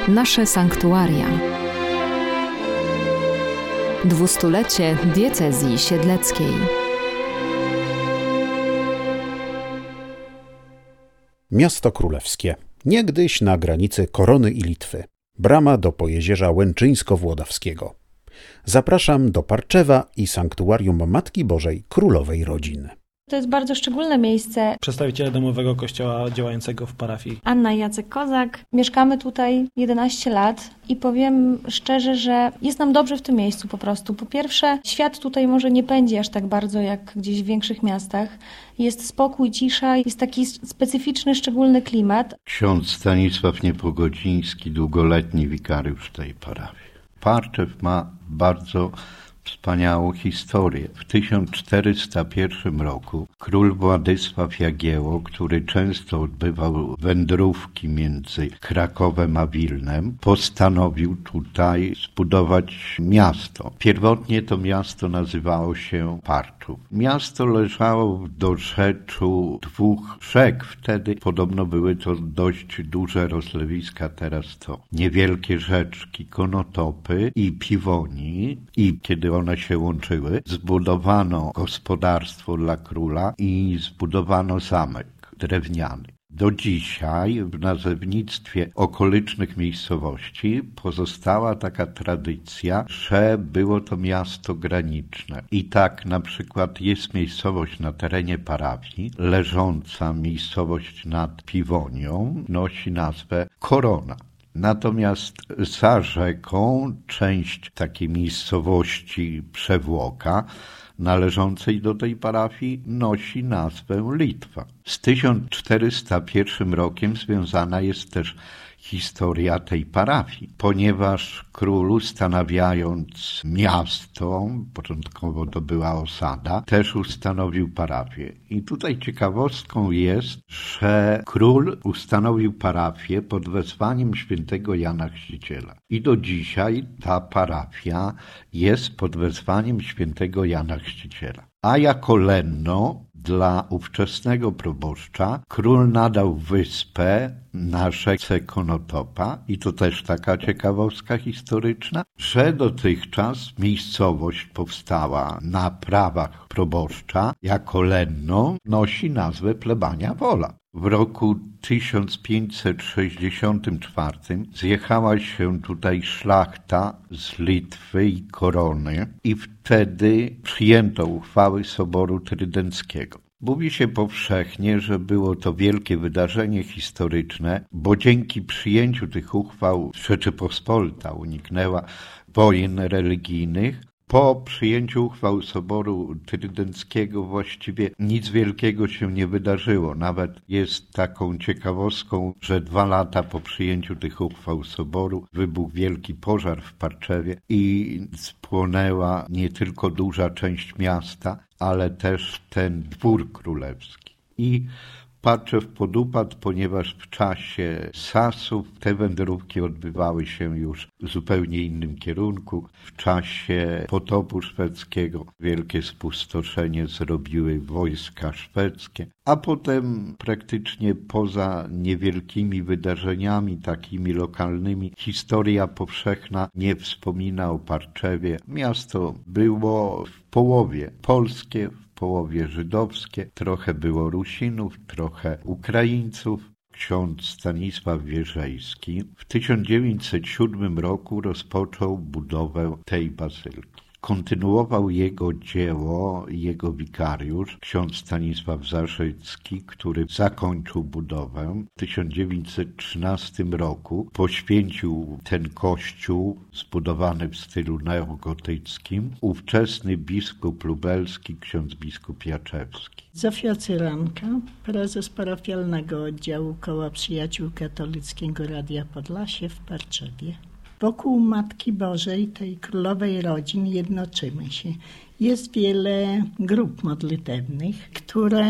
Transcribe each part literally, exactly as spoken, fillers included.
Nasze sanktuaria. Dwustulecie diecezji siedleckiej. Miasto królewskie. Niegdyś na granicy Korony i Litwy. Brama do Pojezierza Łęczyńsko-Włodawskiego. Zapraszam do Parczewa i Sanktuarium Matki Bożej Królowej Rodziny. To jest bardzo szczególne miejsce. Przedstawiciele domowego kościoła działającego w parafii. Anna i Jacek Kozak. Mieszkamy tutaj jedenaście lat i powiem szczerze, że jest nam dobrze w tym miejscu po prostu. Po pierwsze, świat tutaj może nie pędzi aż tak bardzo jak gdzieś w większych miastach. Jest spokój, cisza, jest taki specyficzny, szczególny klimat. Ksiądz Stanisław Niepogodziński, długoletni wikariusz tej parafii. Parczew ma bardzo wspaniałą historię. W tysiąc czterysta pierwszym roku król Władysław Jagiełło, który często odbywał wędrówki między Krakowem a Wilnem, postanowił tutaj zbudować miasto. Pierwotnie to miasto nazywało się Parczów. Miasto leżało w dorzeczu dwóch rzek. Wtedy podobno były to dość duże rozlewiska, teraz to niewielkie rzeczki, Konotopy i Piwoni. I kiedy one się łączyły, zbudowano gospodarstwo dla króla i zbudowano zamek drewniany. Do dzisiaj w nazewnictwie okolicznych miejscowości pozostała taka tradycja, że było to miasto graniczne. I tak na przykład jest miejscowość na terenie parafii, leżąca miejscowość nad Piwonią, nosi nazwę Korona. Natomiast za rzeką część takiej miejscowości Przewłoka, należącej do tej parafii, nosi nazwę Litwa. Z tysiąc czterysta pierwszym rokiem związana jest też historia tej parafii, ponieważ król, ustanawiając miasto, początkowo to była osada, też ustanowił parafię. I tutaj ciekawostką jest, że król ustanowił parafię pod wezwaniem świętego Jana Chrzciciela. I do dzisiaj ta parafia jest pod wezwaniem świętego Jana Chrzciciela. A jako lenno dla ówczesnego proboszcza król nadał wyspę na rzece Konotopa, i to też taka ciekawostka historyczna, że dotychczas miejscowość powstała na prawach proboszcza jako lenno, nosi nazwę Plebania Wola. W roku tysiąc pięćset sześćdziesiątym czwartym zjechała się tutaj szlachta z Litwy i Korony i wtedy przyjęto uchwały Soboru Trydenckiego. Mówi się powszechnie, że było to wielkie wydarzenie historyczne, bo dzięki przyjęciu tych uchwał Rzeczypospolita uniknęła wojen religijnych. Po przyjęciu uchwał Soboru Trydenckiego właściwie nic wielkiego się nie wydarzyło. Nawet jest taką ciekawostką, że dwa lata po przyjęciu tych uchwał Soboru wybuchł wielki pożar w Parczewie i spłonęła nie tylko duża część miasta, ale też ten dwór królewski. I Parczew podupadł, ponieważ w czasie Sasów te wędrówki odbywały się już w zupełnie innym kierunku. W czasie potopu szwedzkiego wielkie spustoszenie zrobiły wojska szwedzkie, a potem praktycznie poza niewielkimi wydarzeniami takimi lokalnymi historia powszechna nie wspomina o Parczewie. Miasto było w połowie polskie, w połowie żydowskie, trochę było Rusinów, trochę Ukraińców. Ksiądz Stanisław Wierzejski w tysiąc dziewięćset siódmym roku rozpoczął budowę tej bazylki. Kontynuował jego dzieło jego wikariusz, ksiądz Stanisław Zarzycki, który zakończył budowę. W tysiąc dziewięćset trzynastym roku poświęcił ten kościół zbudowany w stylu neogotyckim ówczesny biskup lubelski, ksiądz biskup Jaczewski. Zofia Cyranka, prezes parafialnego oddziału Koła Przyjaciół Katolickiego Radia Podlasie w Parczewie. Wokół Matki Bożej, tej królowej rodzin, jednoczymy się. Jest wiele grup modlitewnych, które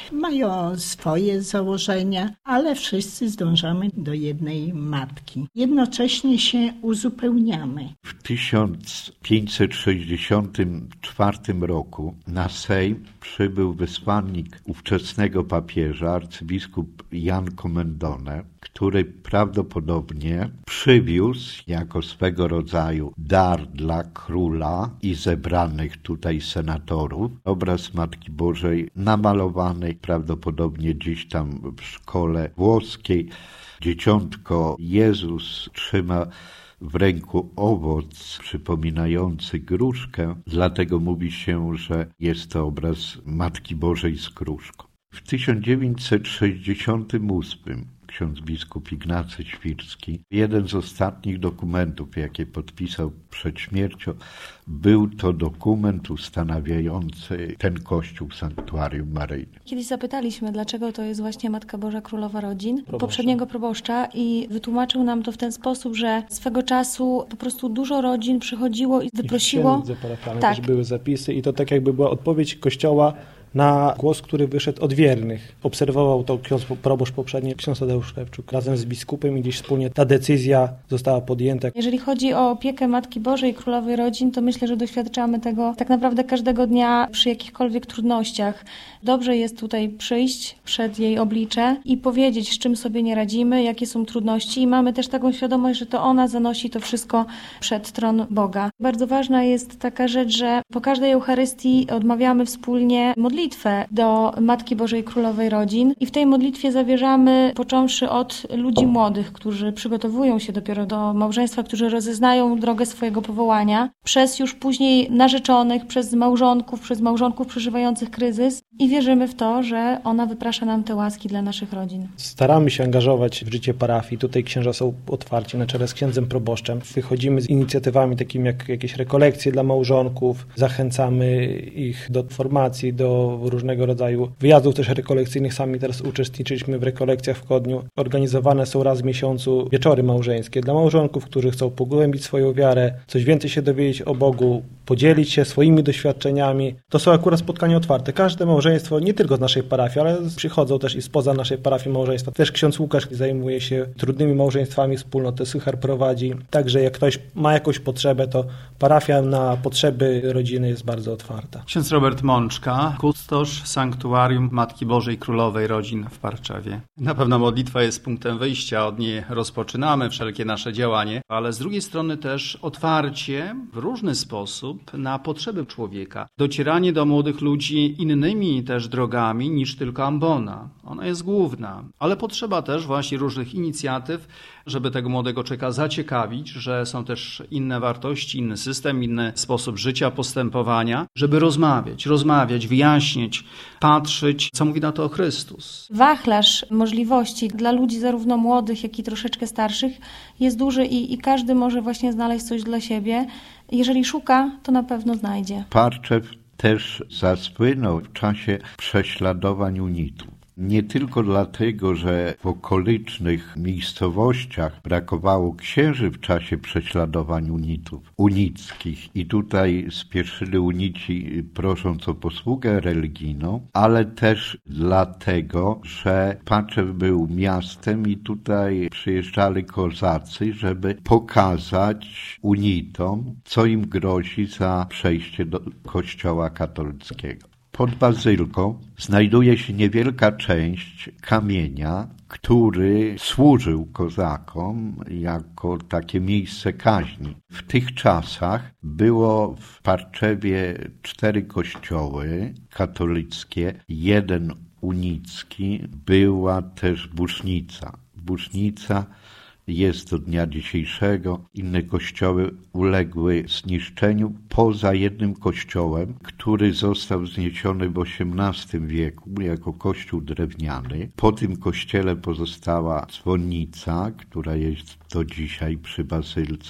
mają swoje założenia, ale wszyscy zdążamy do jednej matki. Jednocześnie się uzupełniamy. W tysiąc pięćset sześćdziesiątym czwartym roku na Sejm przybył wysłannik ówczesnego papieża, arcybiskup Jan Commendone, który prawdopodobnie przywiózł jako swego rodzaju dar dla króla i zebranych tutaj senatorów obraz Matki Bożej namalowany prawdopodobnie gdzieś tam w szkole włoskiej. Dzieciątko Jezus trzyma w ręku owoc przypominający gruszkę, dlatego mówi się, że jest to obraz Matki Bożej z gruszką. W tysiąc dziewięćset sześćdziesiątym ósmym ksiądz biskup Ignacy Świrski, jeden z ostatnich dokumentów, jakie podpisał przed śmiercią, był to dokument ustanawiający ten kościół sanktuarium maryjnym. Kiedyś zapytaliśmy, dlaczego to jest właśnie Matka Boża Królowa Rodzin, Proboszcza. poprzedniego proboszcza, i wytłumaczył nam to w ten sposób, że swego czasu po prostu dużo rodzin przychodziło i wyprosiło. I w księdze parafialnej Tak. też były zapisy i to tak jakby była odpowiedź Kościoła na głos, który wyszedł od wiernych. Obserwował to ksiądz proboszcz poprzedni, ksiądz Tadeusz Szewczuk, razem z biskupem i gdzieś wspólnie ta decyzja została podjęta. Jeżeli chodzi o opiekę Matki Bożej Królowej Rodzin, to myślę, że doświadczamy tego tak naprawdę każdego dnia przy jakichkolwiek trudnościach. Dobrze jest tutaj przyjść przed jej oblicze i powiedzieć, z czym sobie nie radzimy, jakie są trudności, i mamy też taką świadomość, że to ona zanosi to wszystko przed tron Boga. Bardzo ważna jest taka rzecz, że po każdej Eucharystii odmawiamy wspólnie modlitwę do Matki Bożej Królowej Rodzin i w tej modlitwie zawierzamy, począwszy od ludzi młodych, którzy przygotowują się dopiero do małżeństwa, którzy rozeznają drogę swojego powołania, przez już później narzeczonych, przez małżonków, przez małżonków przeżywających kryzys, i wierzymy w to, że ona wyprasza nam te łaski dla naszych rodzin. Staramy się angażować w życie parafii. Tutaj księża są otwarci na czele z księdzem proboszczem. Wychodzimy z inicjatywami takimi jak jakieś rekolekcje dla małżonków. Zachęcamy ich do formacji, do różnego rodzaju wyjazdów też rekolekcyjnych. Sami teraz uczestniczyliśmy w rekolekcjach w Kodniu. Organizowane są raz w miesiącu wieczory małżeńskie dla małżonków, którzy chcą pogłębić swoją wiarę, coś więcej się dowiedzieć o Bogu, podzielić się swoimi doświadczeniami. To są akurat spotkania otwarte. Każde małżeństwo, nie tylko z naszej parafii, ale przychodzą też i spoza naszej parafii małżeństwa. Też ksiądz Łukasz zajmuje się trudnymi małżeństwami, wspólnotę Sychar prowadzi. Także jak ktoś ma jakąś potrzebę, to parafia na potrzeby rodziny jest bardzo otwarta. Ksiądz Robert Mączka, kustosz Sanktuarium Matki Bożej Królowej Rodzin w Parczewie. Na pewno modlitwa jest punktem wyjścia, od niej rozpoczynamy wszelkie nasze działanie, ale z drugiej strony też otwarcie w różny sposób na potrzeby człowieka. Docieranie do młodych ludzi innymi też drogami niż tylko ambona. Ona jest główna, ale potrzeba też właśnie różnych inicjatyw, żeby tego młodego człowieka zaciekawić, że są też inne wartości, inny system, inny sposób życia, postępowania, żeby rozmawiać, rozmawiać, wyjaśnić, patrzeć, co mówi na to Chrystus. Wachlarz możliwości dla ludzi zarówno młodych, jak i troszeczkę starszych jest duży i, i każdy może właśnie znaleźć coś dla siebie. Jeżeli szuka, to na pewno znajdzie. Parczew też zasłynął w czasie prześladowań unitów. Nie tylko dlatego, że w okolicznych miejscowościach brakowało księży w czasie prześladowań unitów, unickich i tutaj spieszyli unici prosząc o posługę religijną, ale też dlatego, że Parczew był miastem i tutaj przyjeżdżali kozacy, żeby pokazać unitom, co im grozi za przejście do kościoła katolickiego. Pod bazylką znajduje się niewielka część kamienia, który służył kozakom jako takie miejsce kaźni. W tych czasach było w Parczewie cztery kościoły katolickie, jeden unicki, była też Busznica. Busznica jest do dnia dzisiejszego. Inne kościoły uległy zniszczeniu poza jednym kościołem, który został zniesiony w osiemnastym wieku jako kościół drewniany. Po tym kościele pozostała dzwonnica, która jest do dzisiaj przy bazylce.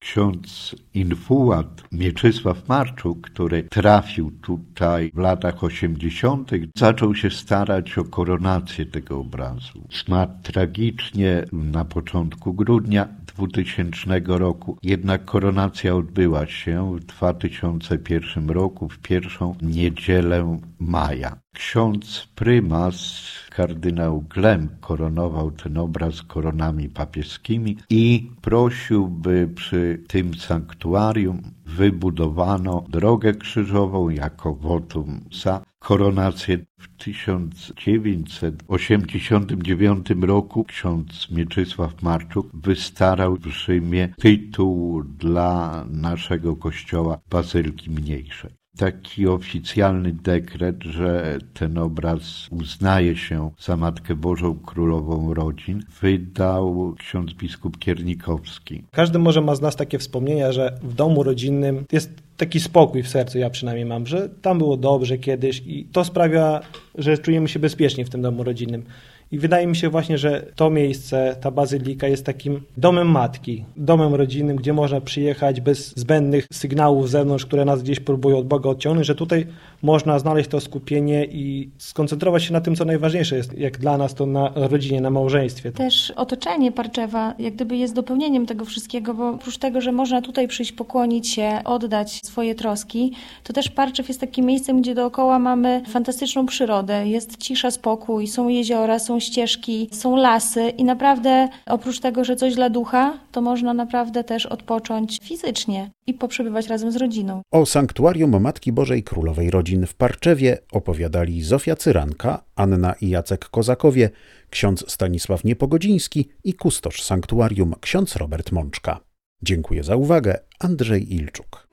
ksiądz infułat Mieczysław Marczuk, który trafił tutaj w latach osiemdziesiątych, zaczął się starać o koronację tego obrazu. Zmarł tragicznie na początku grudnia dwutysięcznego roku, jednak koronacja odbyła się w dwa tysiące pierwszym roku, w pierwszą niedzielę maja. Ksiądz prymas, kardynał Glem, koronował ten obraz koronami papieskimi i prosił, by przy tym sanktuarium wybudowano drogę krzyżową jako wotum za koronację. W tysiąc dziewięćset osiemdziesiątym dziewiątym roku ksiądz Mieczysław Marczuk wystarał w Rzymie tytuł dla naszego kościoła Bazyliki Mniejszej. Taki oficjalny dekret, że ten obraz uznaje się za Matkę Bożą Królową Rodzin, wydał ksiądz biskup Kiernikowski. Każdy może ma z nas takie wspomnienia, że w domu rodzinnym jest taki spokój w sercu, ja przynajmniej mam, że tam było dobrze kiedyś i to sprawia, że czujemy się bezpiecznie w tym domu rodzinnym. I wydaje mi się właśnie, że to miejsce, ta bazylika jest takim domem matki, domem rodzinnym, gdzie można przyjechać bez zbędnych sygnałów z zewnątrz, które nas gdzieś próbują od Boga odciągnąć, że tutaj można znaleźć to skupienie i skoncentrować się na tym, co najważniejsze jest, jak dla nas to na rodzinie, na małżeństwie. Też otoczenie Parczewa jak gdyby jest dopełnieniem tego wszystkiego, bo oprócz tego, że można tutaj przyjść, pokłonić się, oddać swoje troski, to też Parczew jest takim miejscem, gdzie dookoła mamy fantastyczną przyrodę, jest cisza, spokój, są jeziora, są ścieżki, są lasy i naprawdę oprócz tego, że coś dla ducha, to można naprawdę też odpocząć fizycznie i poprzebywać razem z rodziną. O sanktuarium Matki Bożej Królowej Rodzin w Parczewie opowiadali Zofia Cyranka, Anna i Jacek Kozakowie, ksiądz Stanisław Niepogodziński i kustosz sanktuarium ksiądz Robert Mączka. Dziękuję za uwagę, Andrzej Ilczuk.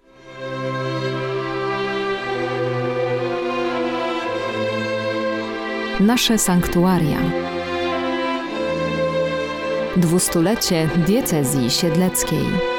Nasze sanktuaria. Dwustulecie diecezji siedleckiej.